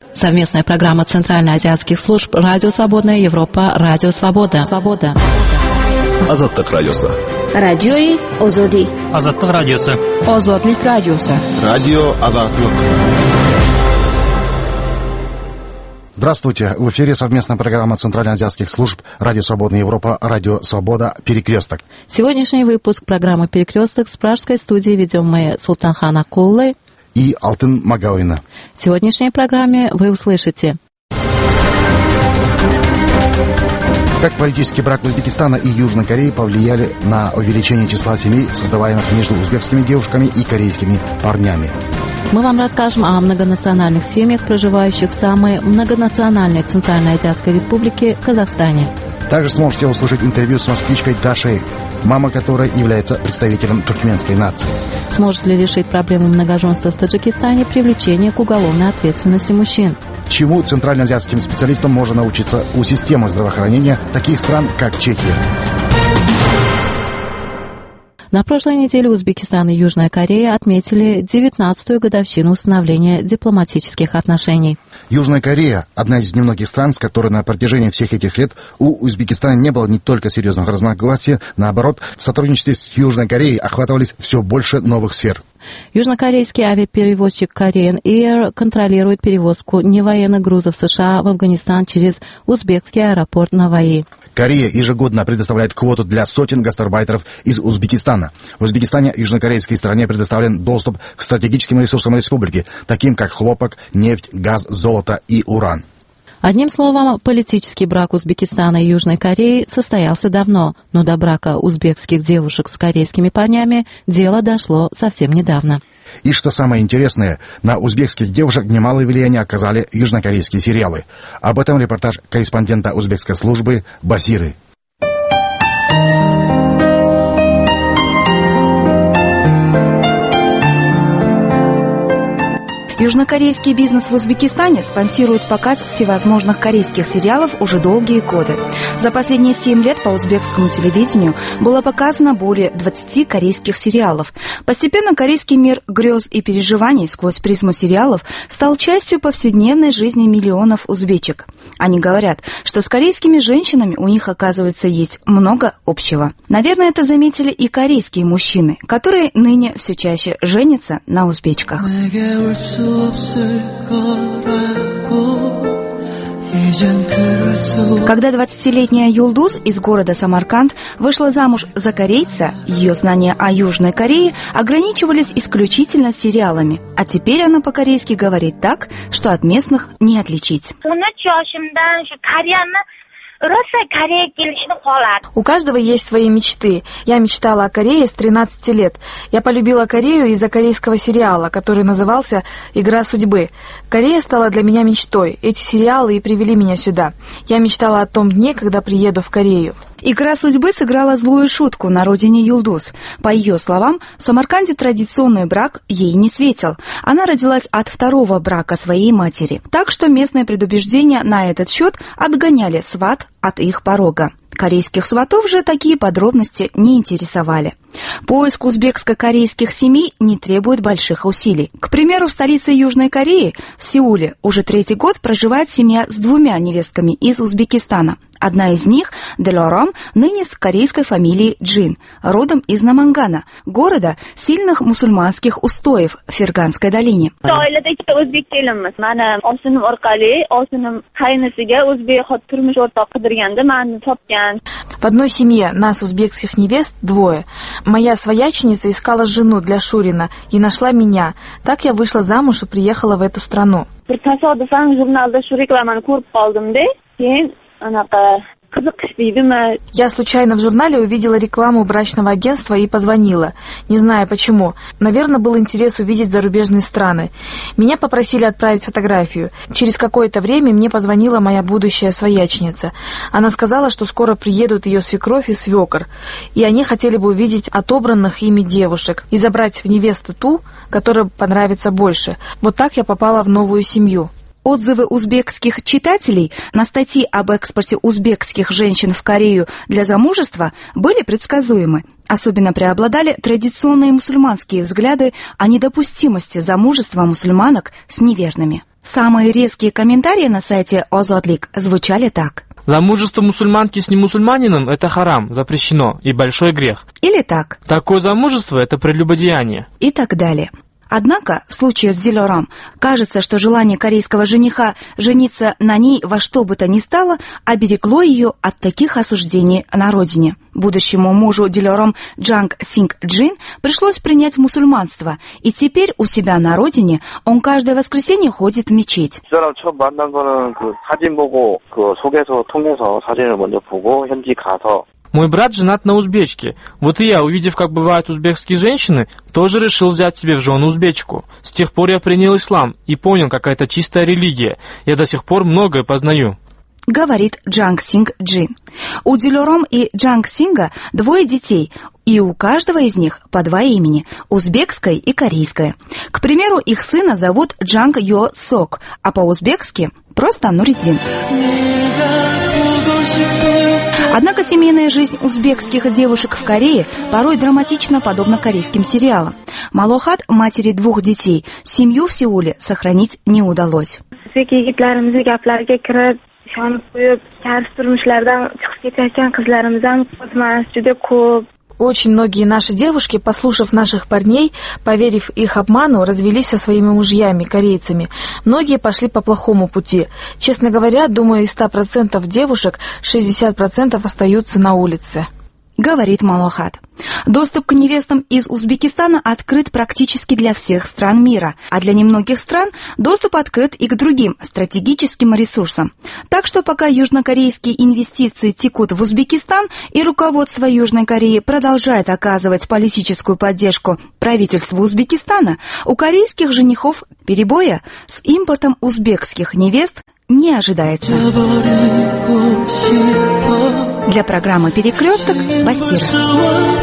Совместная программа Центральноазиатских служб «Радио Свободная Европа», «Радио Свобода». Азаттык радиосы. Радиои Озоди. Азаттык радиосы. Озодлик радиосы. Радио Азаттык. Здравствуйте. В эфире совместная программа Центральноазиатских служб «Радио Свободная Европа», «Радио Свобода», «Перекресток». Сегодняшний выпуск программы «Перекресток» с пражской студии ведем мы Султанхан Акуллы и Алтын Магауина. В сегодняшней программе вы услышите: как политический брак Узбекистана и Южной Кореи повлияли на увеличение числа семей, создаваемых между узбекскими девушками и корейскими парнями. Мы вам расскажем о многонациональных семьях, проживающих в самой многонациональной Центральноазиатской республике Казахстане. Также сможете услышать интервью с москвичкой Дашей, мама которой является представителем туркменской нации. Сможет ли решить проблему многоженства в Таджикистане привлечение к уголовной ответственности мужчин? Чему центральноазиатским специалистам можно научиться у системы здравоохранения таких стран, как Чехия? На прошлой неделе Узбекистан и Южная Корея отметили 19-ю годовщину установления дипломатических отношений. Южная Корея – одна из немногих стран, с которой на протяжении всех этих лет у Узбекистана не было не только серьезных разногласий, наоборот, в сотрудничестве с Южной Кореей охватывались все больше новых сфер. Южнокорейский авиаперевозчик Korean Air контролирует перевозку невоенных грузов США в Афганистан через узбекский аэропорт Наваи. Корея ежегодно предоставляет квоту для сотен гастарбайтеров из Узбекистана. В Узбекистане южнокорейской стране предоставлен доступ к стратегическим ресурсам республики, таким как хлопок, нефть, газ, золото и уран. Одним словом, политический брак Узбекистана и Южной Кореи состоялся давно, но до брака узбекских девушек с корейскими парнями дело дошло совсем недавно. И что самое интересное, на узбекских девушек немалое влияние оказали южнокорейские сериалы. Об этом репортаж корреспондента узбекской службы Басиры. Южнокорейский бизнес в Узбекистане спонсирует показ всевозможных корейских сериалов уже долгие годы. За последние 7 лет по узбекскому телевидению было показано более 20 корейских сериалов. Постепенно корейский мир грез и переживаний сквозь призму сериалов стал частью повседневной жизни миллионов узбечек. Они говорят, что с корейскими женщинами у них, оказывается, есть много общего. Наверное, это заметили и корейские мужчины, которые ныне все чаще женятся на узбечках. Когда 20-летняя Юлдуз из города Самарканд вышла замуж за корейца, ее знания о Южной Корее ограничивались исключительно сериалами. А теперь она по-корейски говорит так, что от местных не отличить. У каждого есть свои мечты. Я мечтала о Корее с 13 лет. Я полюбила Корею из-за корейского сериала, который назывался «Игра судьбы». Корея стала для меня мечтой. Эти сериалы и привели меня сюда. Я мечтала о том дне, когда приеду в Корею. «Игра судьбы» сыграла злую шутку на родине Юлдуз. По ее словам, в Самарканде традиционный брак ей не светил. Она родилась от второго брака своей матери. Так что местные предубеждения на этот счет отгоняли сват от их порога. Корейских сватов же такие подробности не интересовали. Поиск узбекско-корейских семей не требует больших усилий. К примеру, в столице Южной Кореи, в Сеуле, уже 3-й год проживает семья с 2 невестками из Узбекистана. Одна из них, Делором, ныне с корейской фамилией Джин, родом из Намангана, города сильных мусульманских устоев в Ферганской долине. В одной семье нас, узбекских невест, 2. Моя свояченица искала жену для Шурина и нашла меня. Так я вышла замуж и приехала в эту страну. Я случайно в журнале увидела рекламу брачного агентства и позвонила. Не знаю почему. Наверное, был интерес увидеть зарубежные страны. Меня попросили отправить фотографию. Через какое-то время мне позвонила моя будущая свояченица. Она сказала, что скоро приедут ее свекровь и свекор. И они хотели бы увидеть отобранных ими девушек и забрать в невесту ту, которая понравится больше. Вот так я попала в новую семью. Отзывы узбекских читателей на статьи об экспорте узбекских женщин в Корею для замужества были предсказуемы. Особенно преобладали традиционные мусульманские взгляды о недопустимости замужества мусульманок с неверными. Самые резкие комментарии на сайте Озодлик звучали так. Замужество мусульманки с немусульманином – это харам, запрещено, и большой грех. Или так. Такое замужество – это прелюбодеяние. И так далее. Однако, в случае с Дилорам, кажется, что желание корейского жениха жениться на ней во что бы то ни стало оберегло ее от таких осуждений на родине. Будущему мужу Дилорам Джанг Синг Джин пришлось принять мусульманство, и теперь у себя на родине он каждое воскресенье ходит в мечеть. 처음 만난 거는 사진 보고 소개서 통해서 사진을 먼저 보고 현지 가서 Мой брат женат на узбечке. Вот и я, увидев, как бывают узбекские женщины, тоже решил взять себе в жену узбечку. С тех пор я принял ислам и понял, какая это чистая религия. Я до сих пор многое познаю. Говорит Джанг Синг Джин. У Дилорам и Джанг Синга 2 детей, и у каждого из них по 2 имени – узбекское и корейское. К примеру, их сына зовут Джанг Йо Сок, а по-узбекски просто Нуридин. Однако семейная жизнь узбекских девушек в Корее порой драматична, подобно корейским сериалам. Малохат, матери 2 детей, семью в Сеуле сохранить не удалось. Очень многие наши девушки, послушав наших парней, поверив их обману, развелись со своими мужьями, корейцами. Многие пошли по плохому пути. Честно говоря, думаю, из 100% девушек 60% остаются на улице. Говорит Малохат. Доступ к невестам из Узбекистана открыт практически для всех стран мира, а для немногих стран доступ открыт и к другим стратегическим ресурсам. Так что пока южнокорейские инвестиции текут в Узбекистан и руководство Южной Кореи продолжает оказывать политическую поддержку правительству Узбекистана, у корейских женихов перебоя с импортом узбекских невест не ожидается. Для программы «Перекресток» Басира.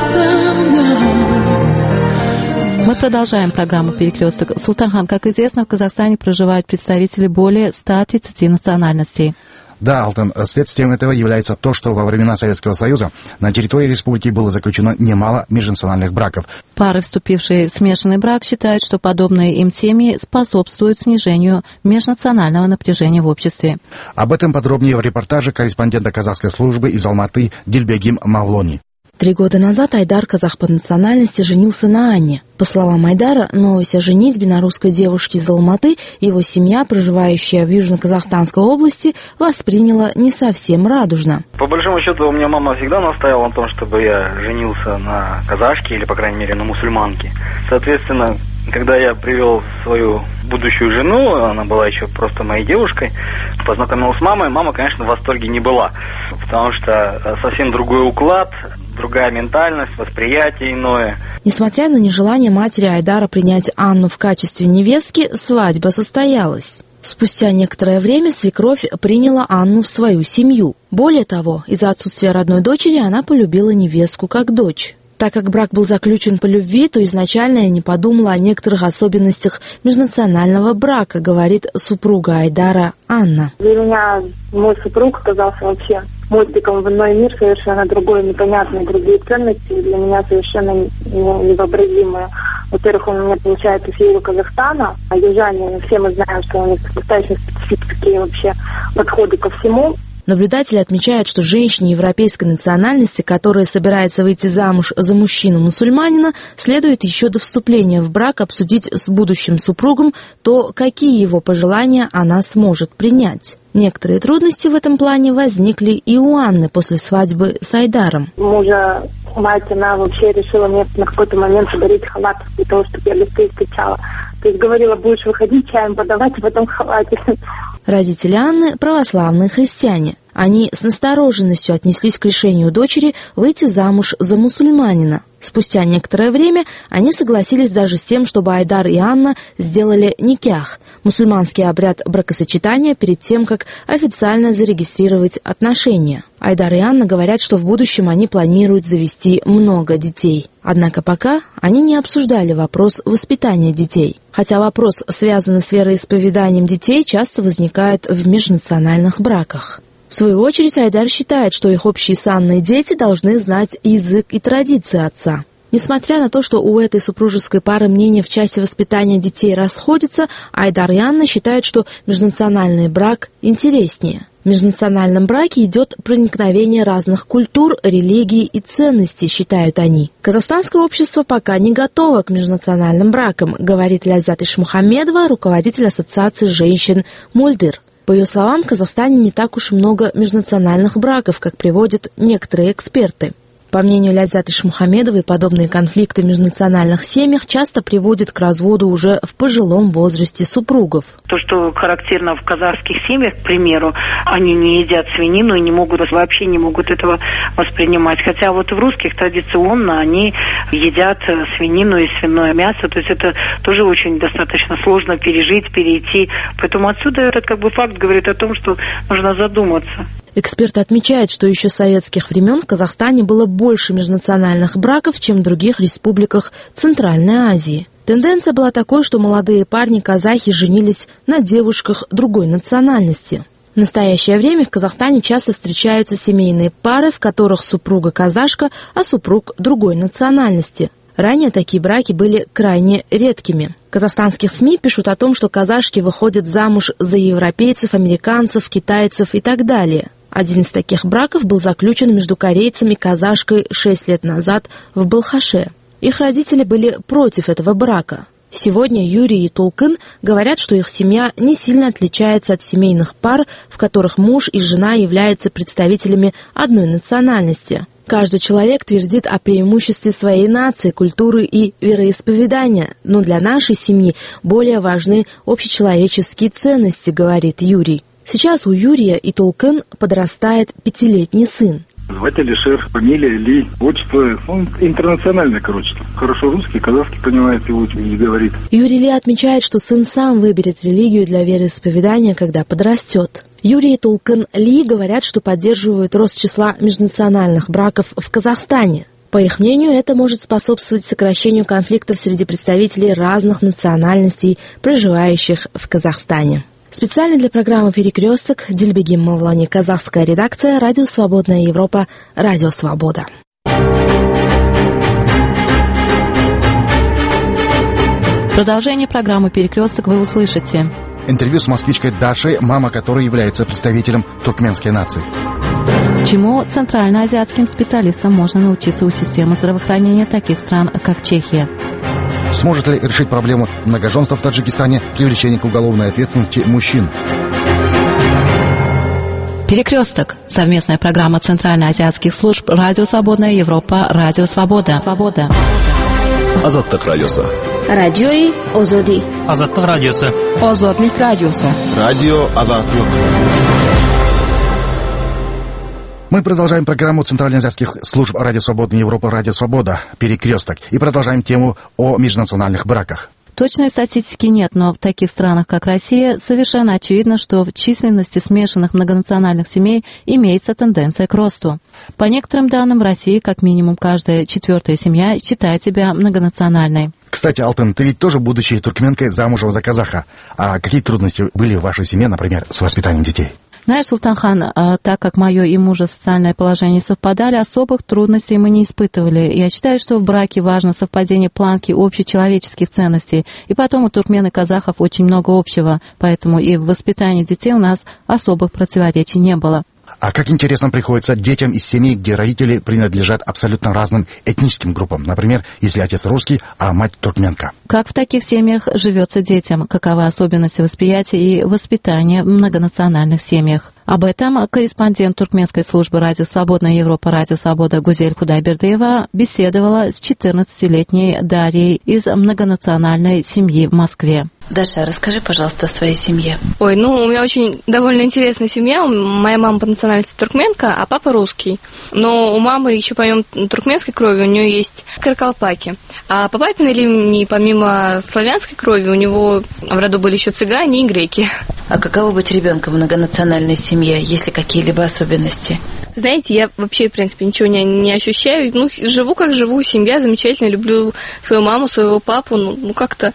Мы продолжаем программу «Перекресток». Султанхан, как известно, в Казахстане проживают представители более 130 национальностей. Да, Алтын, следствием этого является то, что во времена Советского Союза на территории республики было заключено немало межнациональных браков. Пары, вступившие в смешанный брак, считают, что подобные им семьи способствуют снижению межнационального напряжения в обществе. Об этом подробнее в репортаже корреспондента казахской службы из Алматы Дильбегим Мавлони. 3 года назад Айдар, казах по национальности, женился на Анне. По словам Айдара, новость о женитьбе на русской девушке из Алматы его семья, проживающая в Южно-Казахстанской области, восприняла не совсем радужно. По большому счету, у меня мама всегда настаивала на том, чтобы я женился на казашке или, по крайней мере, на мусульманке. Соответственно, когда я привел свою будущую жену, она была еще просто моей девушкой, познакомился с мамой, мама, конечно, в восторге не была, потому что совсем другой уклад, другая ментальность, восприятие иное. Несмотря на нежелание матери Айдара принять Анну в качестве невестки, свадьба состоялась. Спустя некоторое время свекровь приняла Анну в свою семью. Более того, из-за отсутствия родной дочери она полюбила невестку как дочь. Так как брак был заключен по любви, то изначально я не подумала о некоторых особенностях межнационального брака, говорит супруга Айдара Анна. Для меня мой супруг оказался вообще мостиком в иной мир, совершенно другой, непонятные другие ценности, для меня совершенно невообразимые. Во-первых, он у меня получается с юга Казахстана, а южане, все мы знаем, что у них достаточно специфические вообще подходы ко всему. Наблюдатели отмечают, что женщине европейской национальности, которая собирается выйти замуж за мужчину-мусульманина, следует еще до вступления в брак обсудить с будущим супругом то, какие его пожелания она сможет принять. Некоторые трудности в этом плане возникли и у Анны после свадьбы с Айдаром. Мужа мать, она вообще решила мне на какой-то момент подарить халат для того, чтобы я гостей встречала. То есть говорила, будешь выходить, чаем подавать в этом халате. Родители Анны – православные христиане. Они с настороженностью отнеслись к решению дочери выйти замуж за мусульманина. Спустя некоторое время они согласились даже с тем, чтобы Айдар и Анна сделали никях – мусульманский обряд бракосочетания перед тем, как официально зарегистрировать отношения. Айдар и Анна говорят, что в будущем они планируют завести много детей. Однако пока они не обсуждали вопрос воспитания детей. Хотя вопрос, связанный с вероисповеданием детей, часто возникает в межнациональных браках. В свою очередь, Айдар считает, что их общие с Анной дети должны знать язык и традиции отца. Несмотря на то, что у этой супружеской пары мнения в части воспитания детей расходятся, Айдар и Анна считают, что межнациональный брак интереснее. В межнациональном браке идет проникновение разных культур, религий и ценностей, считают они. Казахстанское общество пока не готово к межнациональным бракам, говорит Ляззат Ишмухамедова, руководитель Ассоциации женщин «Мульдыр». По ее словам, в Казахстане не так уж и много межнациональных браков, как приводят некоторые эксперты. По мнению Ляззат Ишмухамедовой, подобные конфликты в межнациональных семьях часто приводят к разводу уже в пожилом возрасте супругов. То, что характерно в казахских семьях, к примеру, они не едят свинину и вообще не могут этого воспринимать. Хотя вот в русских традиционно они едят свинину и свиное мясо. То есть это тоже очень достаточно сложно пережить, перейти. Поэтому отсюда этот факт говорит о том, что нужно задуматься. Эксперт отмечает, что еще с советских времен в Казахстане было больше межнациональных браков, чем в других республиках Центральной Азии. Тенденция была такой, что молодые парни-казахи женились на девушках другой национальности. В настоящее время в Казахстане часто встречаются семейные пары, в которых супруга казашка, а супруг другой национальности. Ранее такие браки были крайне редкими. В казахстанских СМИ пишут о том, что казашки выходят замуж за европейцев, американцев, китайцев и так далее. Один из таких браков был заключен между корейцем и казашкой 6 лет назад в Балхаше. Их родители были против этого брака. Сегодня Юрий и Тулкын говорят, что их семья не сильно отличается от семейных пар, в которых муж и жена являются представителями одной национальности. Каждый человек твердит о преимуществе своей нации, культуры и вероисповедания, но для нашей семьи более важны общечеловеческие ценности, говорит Юрий. Сейчас у Юрия и Тулкын подрастает 5-летний сын. Звать Алишер, фамилия Ли, отчество, он интернациональный, Хорошо русский, казахский понимает его и говорит. Юрий Ли отмечает, что сын сам выберет религию для вероисповедания, когда подрастет. Юрий и Тулкын Ли говорят, что поддерживают рост числа межнациональных браков в Казахстане. По их мнению, это может способствовать сокращению конфликтов среди представителей разных национальностей, проживающих в Казахстане. Специально для программы «Перекресток» Дильбегим Мавлани, казахская редакция, Радио Свободная Европа, Радио Свобода. Продолжение программы «Перекресток» вы услышите. Интервью с москвичкой Дашей, мама которой является представителем туркменской нации. Чему центральноазиатским специалистам можно научиться у системы здравоохранения таких стран, как Чехия? Сможет ли решить проблему многоженства в Таджикистане, привлечение к уголовной ответственности мужчин? «Перекресток» — совместная программа Центральноазиатских служб «Радио Свободная Европа», «Радио Свобода». Азаттык радиосы. Радиои Озоди. Азаттык радиосы. Озодлик радиосы. Радио Азаттык. Мы продолжаем программу Центральноазиатских служб Радио Свободная Европа, Радио Свобода, «Перекресток», и продолжаем тему о межнациональных браках. Точной статистики нет, но в таких странах, как Россия, совершенно очевидно, что в численности смешанных многонациональных семей имеется тенденция к росту. По некоторым данным, в России как минимум каждая 4-я семья считает себя многонациональной. Кстати, Алтын, ты ведь тоже, будучи туркменкой, замужем за казаха. А какие трудности были в вашей семье, например, с воспитанием детей? Знаешь, Султанхан, так как мое и мужа социальное положение совпадали, особых трудностей мы не испытывали. Я считаю, что в браке важно совпадение планки общечеловеческих ценностей. И потом у туркмен и казахов очень много общего, поэтому и в воспитании детей у нас особых противоречий не было. А как интересно приходится детям из семей, где родители принадлежат абсолютно разным этническим группам. Например, если отец русский, а мать туркменка. Как в таких семьях живется детям? Каковы особенности восприятия и воспитания в многонациональных семьях? Об этом корреспондент туркменской службы «Радио Свободная Европа», «Радио Свобода» Гузель Худайбердиева беседовала с 14-летней Дарьей из многонациональной семьи в Москве. Даша, расскажи, пожалуйста, о своей семье. У меня очень довольно интересная семья. Моя мама по национальности туркменка, а папа русский. Но у мамы еще помимо туркменской крови у нее есть каракалпаки. А по папиной линии, помимо славянской крови, у него в роду были еще цыгане и греки. А каково быть ребенком в многонациональной семье? Есть ли какие-либо особенности? Знаете, я вообще, в принципе, ничего не ощущаю. Живу как живу, семья замечательная, люблю свою маму, своего папу. Как-то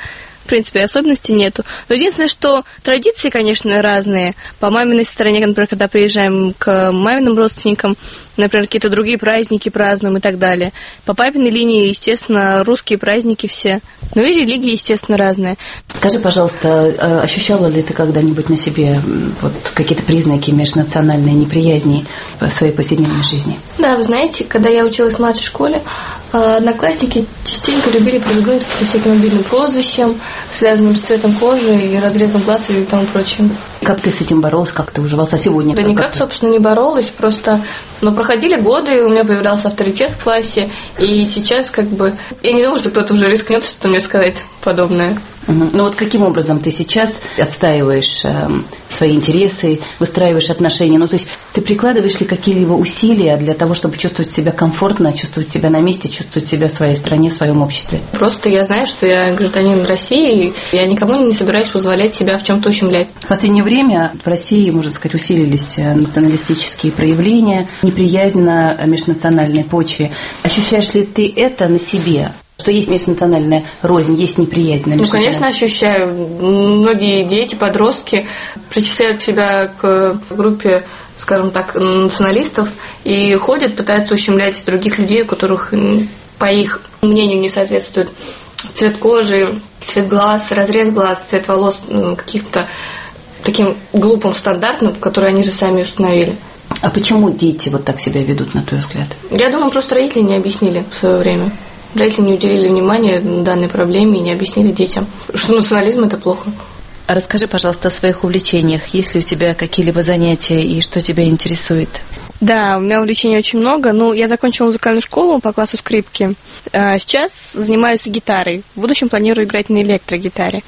В принципе, особенностей нету. Но единственное, что традиции, конечно, разные. По маминой стороне, например, когда приезжаем к маминым родственникам, например, какие-то другие праздники празднуем и так далее. По папиной линии, естественно, русские праздники все. Но и религии, естественно, разные. Скажи, пожалуйста, ощущала ли ты когда-нибудь на себе вот какие-то признаки межнациональной неприязни в своей повседневной жизни? Да, вы знаете, когда я училась в младшей школе, одноклассники частенько любили прибегать к всяким обидным прозвищам, связанным с цветом кожи и разрезом глаз и тому прочим. Как ты с этим боролась, как ты уживалась? А сегодня? Да никак, собственно, не боролась, просто... Но проходили годы, у меня появлялся авторитет в классе, и сейчас как бы... Я не думаю, что кто-то уже рискнет что-то мне сказать подобное. Ну вот каким образом ты сейчас отстаиваешь свои интересы, выстраиваешь отношения? Ну то есть ты прикладываешь ли какие-либо усилия для того, чтобы чувствовать себя комфортно, чувствовать себя на месте, чувствовать себя в своей стране, в своем обществе? Просто я знаю, что я гражданин России, и я никому не собираюсь позволять себя в чем-то ущемлять. В последнее время в России, можно сказать, усилились националистические проявления, неприязнь на межнациональной почве. Ощущаешь ли ты это на себе? Что есть межнациональная рознь, есть неприязнь на межнациональной? Ну, конечно, ощущаю. Многие дети, подростки причисляют себя к группе, скажем так, националистов и ходят, пытаются ущемлять других людей, у которых, по их мнению, не соответствует цвет кожи, цвет глаз, разрез глаз, цвет волос, каких-то таким глупым стандартам, которые они же сами установили. А почему дети вот так себя ведут, на твой взгляд? Я думаю, просто родители не объяснили в свое время. Родители не уделили внимания данной проблеме и не объяснили детям, что национализм – это плохо. А расскажи, пожалуйста, о своих увлечениях. Есть ли у тебя какие-либо занятия и что тебя интересует? Да, у меня увлечений очень много. Я закончила музыкальную школу по классу скрипки. Сейчас занимаюсь гитарой. В будущем планирую играть на электрогитаре.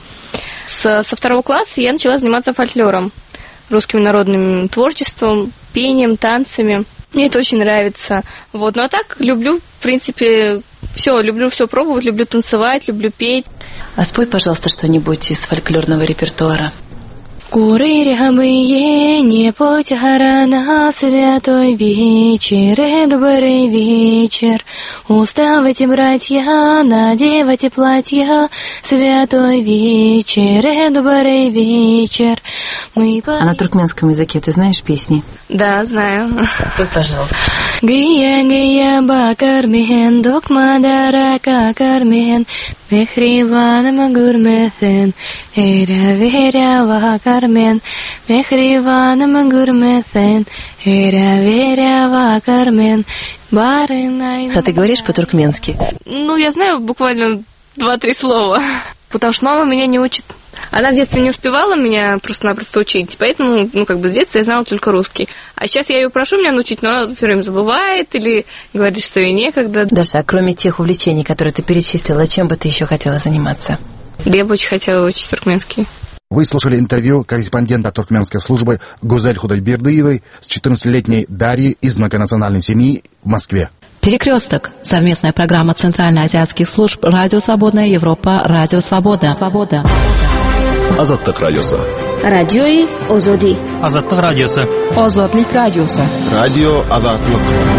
Со 2 класса я начала заниматься фольклором, русским народным творчеством, пением, танцами. Мне это очень нравится. Ну а так люблю, в принципе, люблю все пробовать, люблю танцевать, люблю петь. А спой, пожалуйста, что-нибудь из фольклорного репертуара. Куры рябые, не потяра на святой вечер, добрый вечер. Уставайте, братья, надевайте платья, святой вечер, добрый вечер. А на туркменском языке ты знаешь песни? Да, знаю. Спой, пожалуйста. Гия бакар мehen, докмадара какар мehen, мехривана магурмethен, эра веря вакармен, мехривана магурмethен, эра веря вакармен, барынай. А ты говоришь по-туркменски? Я знаю буквально 2-3 слова, потому что мама меня не учит. Она в детстве не успевала меня просто-напросто учить, поэтому, с детства я знала только русский. А сейчас я ее прошу меня научить, но она все время забывает или говорит, что ей некогда. Даша, а кроме тех увлечений, которые ты перечислила, чем бы ты еще хотела заниматься? Я бы очень хотела учить туркменский. Вы слушали интервью корреспондента туркменской службы Гузель Худайбердыевой с 14-летней Дарьей из многонациональной семьи в Москве. «Перекресток» – совместная программа Центральноазиатских служб «Радио Свободная Европа», «Радио Свобода». Азаттык радиосы. Радиои Озоди. Азаттык радиосы. Озодлик радиосы. Радио Азаттык.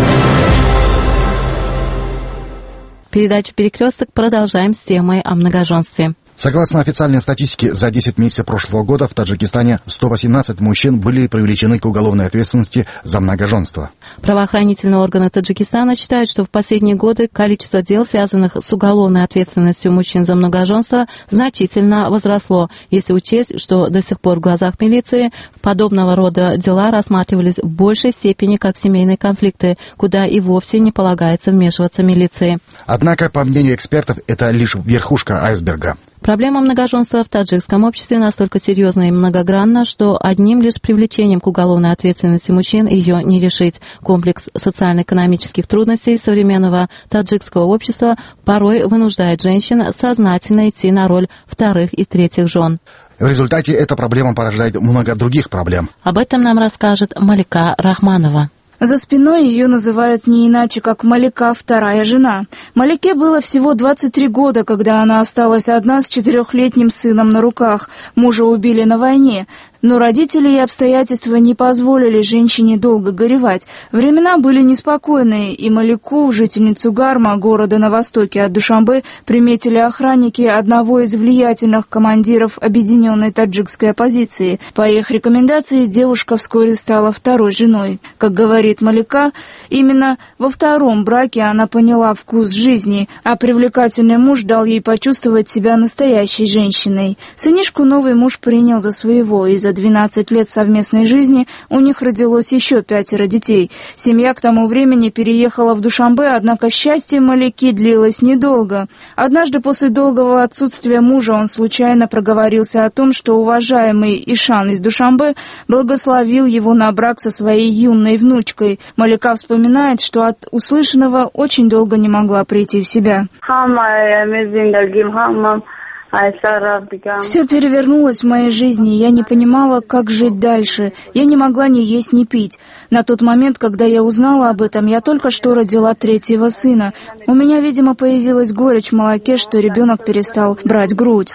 Передачу «Перекресток» продолжаем с темой о многоженстве. Согласно официальной статистике, за 10 месяцев прошлого года в Таджикистане 118 мужчин были привлечены к уголовной ответственности за многоженство. Правоохранительные органы Таджикистана считают, что в последние годы количество дел, связанных с уголовной ответственностью мужчин за многоженство, значительно возросло, если учесть, что до сих пор в глазах милиции подобного рода дела рассматривались в большей степени как семейные конфликты, куда и вовсе не полагается вмешиваться милиции. Однако, по мнению экспертов, это лишь верхушка айсберга. Проблема многоженства в таджикском обществе настолько серьезна и многогранна, что одним лишь привлечением к уголовной ответственности мужчин ее не решить. Комплекс социально-экономических трудностей современного таджикского общества порой вынуждает женщин сознательно идти на роль вторых и третьих жен. В результате эта проблема порождает много других проблем. Об этом нам расскажет Малика Рахманова. За спиной ее называют не иначе, как Малика, вторая жена. Малике было всего 23 года, когда она осталась одна с 4-летним сыном на руках. Мужа убили на войне. Но родители и обстоятельства не позволили женщине долго горевать. Времена были неспокойные, и Малику, жительницу Гарма, города на востоке от Душанбе, приметили охранники одного из влиятельных командиров объединенной таджикской оппозиции. По их рекомендации девушка вскоре стала второй женой. Как говорит Малика, именно во втором браке она поняла вкус жизни, а привлекательный муж дал ей почувствовать себя настоящей женщиной. Сынишку новый муж принял за своего, и за 12 лет совместной жизни у них родилось еще 5 детей. Семья к тому времени переехала в Душанбе, однако счастье Малики длилось недолго. Однажды после долгого отсутствия мужа он случайно проговорился о том, что уважаемый Ишан из Душанбе благословил его на брак со своей юной внучкой. Малика вспоминает, что от услышанного очень долго не могла прийти в себя. Все перевернулось в моей жизни, я не понимала, как жить дальше. Я не могла ни есть, ни пить. На тот момент, когда я узнала об этом, я только что родила 3-го сына. У меня, видимо, появилась горечь в молоке, что ребенок перестал брать грудь.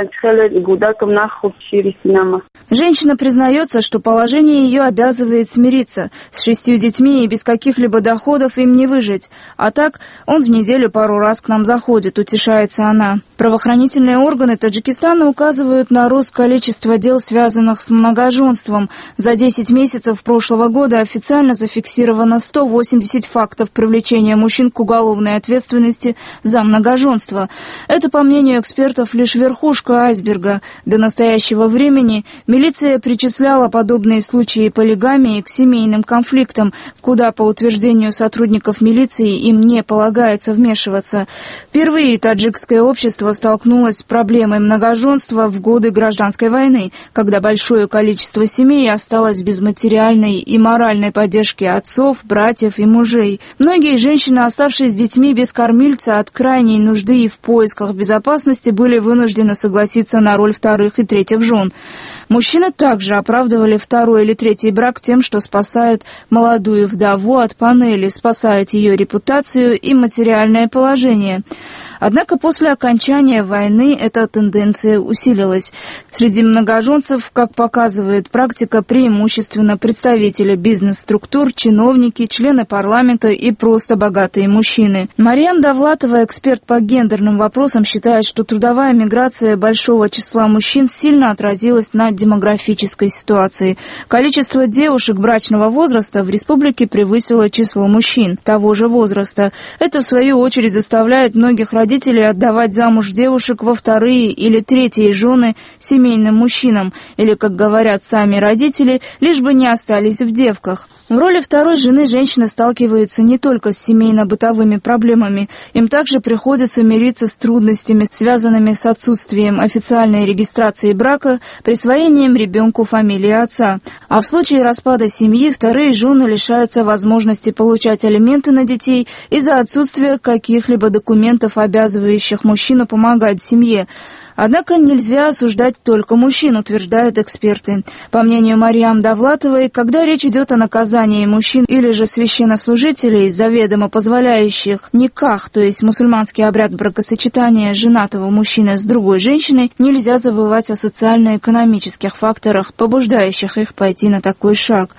Женщина признается, что положение ее обязывает смириться. С 6 детьми и без каких-либо доходов им не выжить. А так, он в неделю пару раз к нам заходит, утешается она. Правоохранительные органы Таджикистана указывают на рост количества дел, связанных с многоженством. За 10 месяцев прошлого года официально зафиксировано 180 фактов привлечения мужчин к уголовной ответственности за многоженство. Это, по мнению экспертов, лишь верхушка айсберга. До настоящего времени милиция причисляла подобные случаи полигамии к семейным конфликтам, куда, по утверждению сотрудников милиции, им не полагается вмешиваться. Впервые таджикское общество столкнулось с проблемой многоженства в годы гражданской войны, когда большое количество семей осталось без материальной и моральной поддержки отцов, братьев и мужей. Многие женщины, оставшись с детьми без кормильца от крайней нужды и в поисках безопасности, были вынуждены согласиться на роль 2-х и 3-х жен. Мужчины также оправдывали 2-й или 3-й брак тем, что спасают молодую вдову от панели, спасают ее репутацию и материальное положение. Однако после окончания войны эта тенденция усилилась. Среди многоженцев, как показывает практика, преимущественно представители бизнес-структур, чиновники, члены парламента и просто богатые мужчины. Мариам Давлатова, эксперт по гендерным вопросам, считает, что трудовая миграция большого числа мужчин сильно отразилась на демографической ситуации. Количество девушек брачного возраста в республике превысило число мужчин того же возраста. Это, в свою очередь, заставляет многих родителей отдавать замуж девушек во 2-е или 3-е жены семейным мужчинам, или, как говорят сами родители, лишь бы не остались в девках. В роли 2-й жены женщины сталкиваются не только с семейно-бытовыми проблемами, им также приходится мириться с трудностями, связанными с отсутствием официальной регистрации брака, присвоением ребенку фамилии отца. А в случае распада семьи 2-е жены лишаются возможности получать алименты на детей из-за отсутствия каких-либо документов, обязывающих мужчину помогать семье. Однако нельзя осуждать только мужчин, утверждают эксперты. По мнению Мариам Давлатовой, когда речь идет о наказании мужчин или же священнослужителей, заведомо позволяющих никах, то есть мусульманский обряд бракосочетания женатого мужчины с другой женщиной, нельзя забывать о социально-экономических факторах, побуждающих их пойти на такой шаг.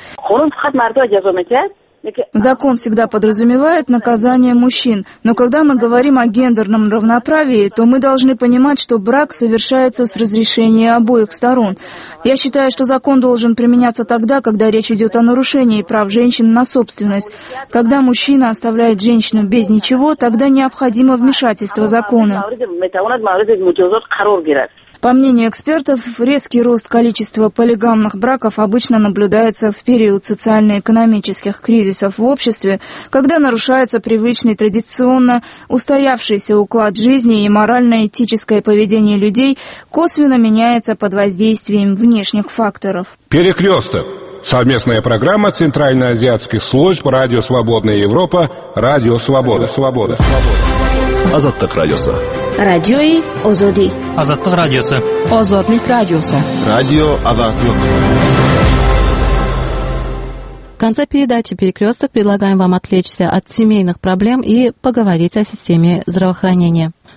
Закон всегда подразумевает наказание мужчин, но когда мы говорим о гендерном равноправии, то мы должны понимать, что брак совершается с разрешения обоих сторон. Я считаю, что закон должен применяться тогда, когда речь идет о нарушении прав женщин на собственность. Когда мужчина оставляет женщину без ничего, тогда необходимо вмешательство закона. По мнению экспертов, резкий рост количества полигамных браков обычно наблюдается в период социально-экономических кризисов в обществе, когда нарушается привычный традиционно устоявшийся уклад жизни и морально-этическое поведение людей косвенно меняется под воздействием внешних факторов. Перекресток. Совместная программа Центральноазиатских служб «Радио Свободная Европа», «Радио Свобода». Азаттык радиосы. Радиои Озоди. Азаттык радиосы. Озодлик радиосы. Радио Азаттык. В конце передачи «Перекресток» предлагаем вам отвлечься от семейных проблем и поговорить о системе здравоохранения.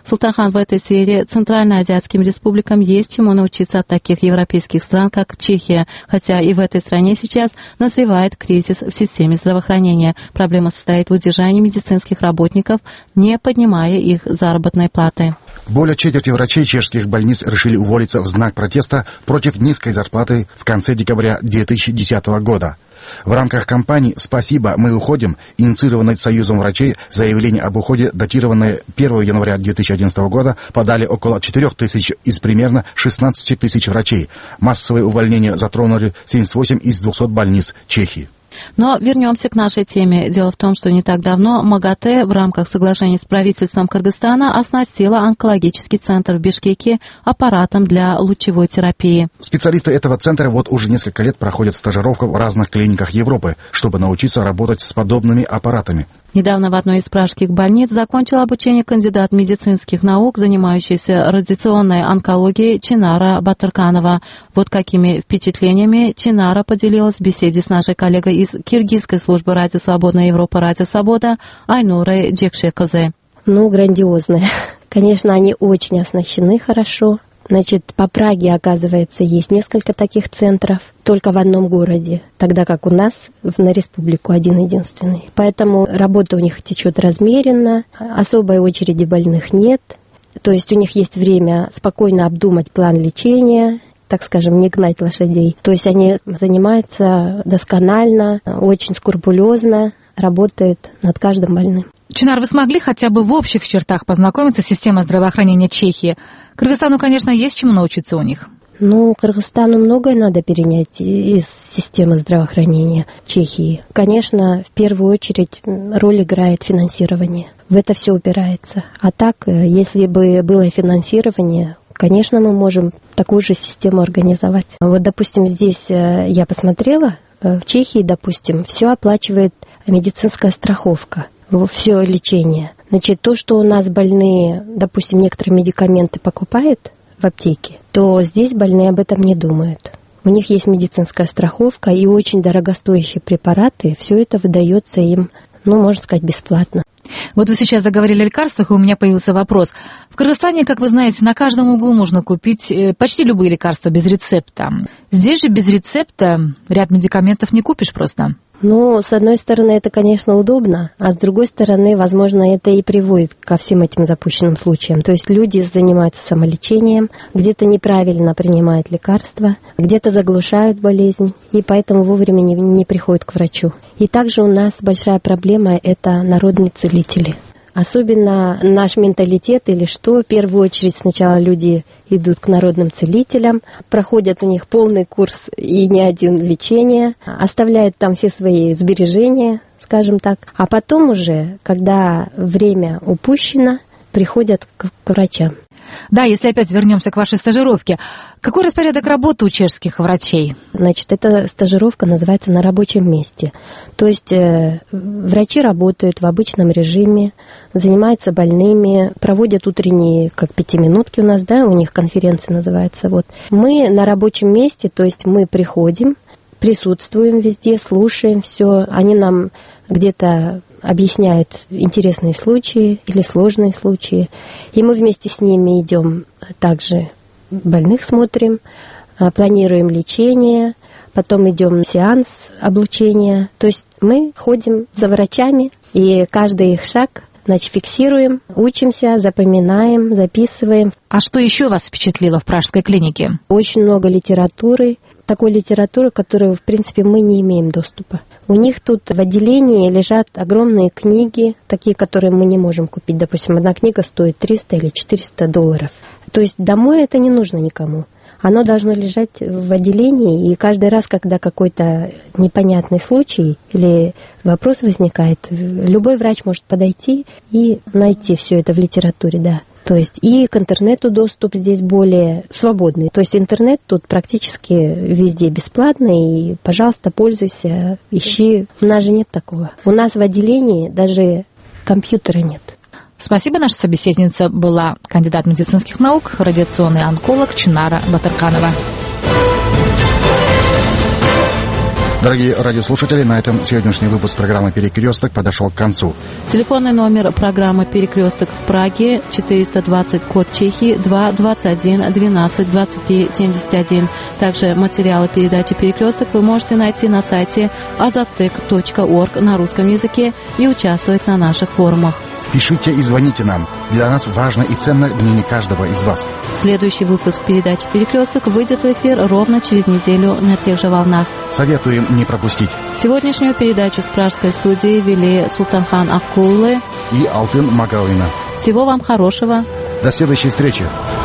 Султанхан, в этой сфере центральноазиатским республикам есть чему научиться от таких европейских стран, как Чехия, хотя и в этой стране сейчас назревает кризис в системе здравоохранения. Проблема состоит в удержании медицинских работников, не поднимая их заработной платы. Более четверти врачей чешских больниц решили уволиться в знак протеста против низкой зарплаты в конце декабря 2010 года. В рамках кампании «Спасибо, мы уходим», инициированной Союзом врачей, заявление об уходе, датированное 1 января 2011 года, подали около 4 тысяч из примерно 16 тысяч врачей. Массовые увольнения затронули 78 из 200 больниц Чехии. Но вернемся к нашей теме. Дело в том, что не так давно МАГАТЭ в рамках соглашения с правительством Кыргызстана оснастила онкологический центр в Бишкеке аппаратом для лучевой терапии. Специалисты этого центра вот уже несколько лет проходят стажировку в разных клиниках Европы, чтобы научиться работать с подобными аппаратами. Недавно в одной из пражских больниц закончил обучение кандидат медицинских наук, занимающийся радиационной онкологией Чинара Батырканова. Вот какими впечатлениями Чинара поделилась в беседе с нашей коллегой из киргизской службы «Радио Свободная Европа», «Радио Свобода» Айнурой Джекшекозе. Грандиозные. Конечно, они очень оснащены хорошо. Значит, по Праге, оказывается, есть несколько таких центров, только в одном городе, тогда как у нас на республику один-единственный. Поэтому работа у них течет размеренно, особой очереди больных нет. То есть у них есть время спокойно обдумать план лечения, так скажем, не гнать лошадей. То есть они занимаются досконально, очень скрупулезно, работают над каждым больным. Чинар, вы смогли хотя бы в общих чертах познакомиться с системой здравоохранения Чехии? Кыргызстану, конечно, есть чему научиться у них. Кыргызстану многое надо перенять из системы здравоохранения Чехии. Конечно, в первую очередь роль играет финансирование. В это все упирается. А так, если бы было финансирование, конечно, мы можем такую же систему организовать. Вот, допустим, здесь я посмотрела, в Чехии, допустим, все оплачивает медицинская страховка. Все лечение. Значит, то, что у нас больные, допустим, некоторые медикаменты покупают в аптеке, то здесь больные об этом не думают. У них есть медицинская страховка и очень дорогостоящие препараты. Все это выдается им, можно сказать, бесплатно. Вот вы сейчас заговорили о лекарствах, и у меня появился вопрос. В Кыргызстане, как вы знаете, на каждом углу можно купить почти любые лекарства без рецепта. Здесь же без рецепта ряд медикаментов не купишь просто. С одной стороны, это, конечно, удобно, а с другой стороны, возможно, это и приводит ко всем этим запущенным случаям. То есть люди занимаются самолечением, где-то неправильно принимают лекарства, где-то заглушают болезнь, и поэтому вовремя не приходят к врачу. И также у нас большая проблема – это народные целители. Особенно наш менталитет или что, в первую очередь сначала люди идут к народным целителям, проходят у них полный курс и не один лечения, оставляют там все свои сбережения, скажем так, а потом уже, когда время упущено, приходят к врачам. Да, если опять вернемся к вашей стажировке, какой распорядок работы у чешских врачей? Значит, эта стажировка называется «на рабочем месте». То есть врачи работают в обычном режиме, занимаются больными, проводят утренние, как пятиминутки у нас, да, у них конференция называется. Вот. Мы на рабочем месте, то есть мы приходим, присутствуем везде, слушаем все, они нам где-то объясняют интересные случаи или сложные случаи. И мы вместе с ними идем, также больных смотрим, планируем лечение, потом идем на сеанс облучения. То есть мы ходим за врачами, и каждый их шаг, фиксируем, учимся, запоминаем, записываем. А что еще вас впечатлило в пражской клинике? Очень много литературы, такой литературы, к которой, в принципе, мы не имеем доступа. У них тут в отделении лежат огромные книги, такие, которые мы не можем купить. Допустим, одна книга стоит $300 или $400. То есть домой это не нужно никому. Оно должно лежать в отделении, и каждый раз, когда какой-то непонятный случай или вопрос возникает, любой врач может подойти и найти все это в литературе, да. То есть и к интернету доступ здесь более свободный. То есть интернет тут практически везде бесплатный, и, пожалуйста, пользуйся, ищи. У нас же нет такого. У нас в отделении даже компьютера нет. Спасибо. Наша собеседница была кандидат медицинских наук, радиационный онколог Чинара Батырканова. Дорогие радиослушатели, на этом сегодняшний выпуск программы «Перекресток» подошел к концу. Телефонный номер программы «Перекресток» в Праге 420 код Чехии 221 12 23 71. Также материалы передачи «Перекресток» вы можете найти на сайте azattek.org на русском языке и участвовать на наших форумах. Пишите и звоните нам. Для нас важно и ценно мнение каждого из вас. Следующий выпуск передачи «Перекресток» выйдет в эфир ровно через неделю на тех же волнах. Советуем не пропустить. Сегодняшнюю передачу с пражской студии вели Султанхан Аккулы и Алтын Магалина. Всего вам хорошего. До следующей встречи.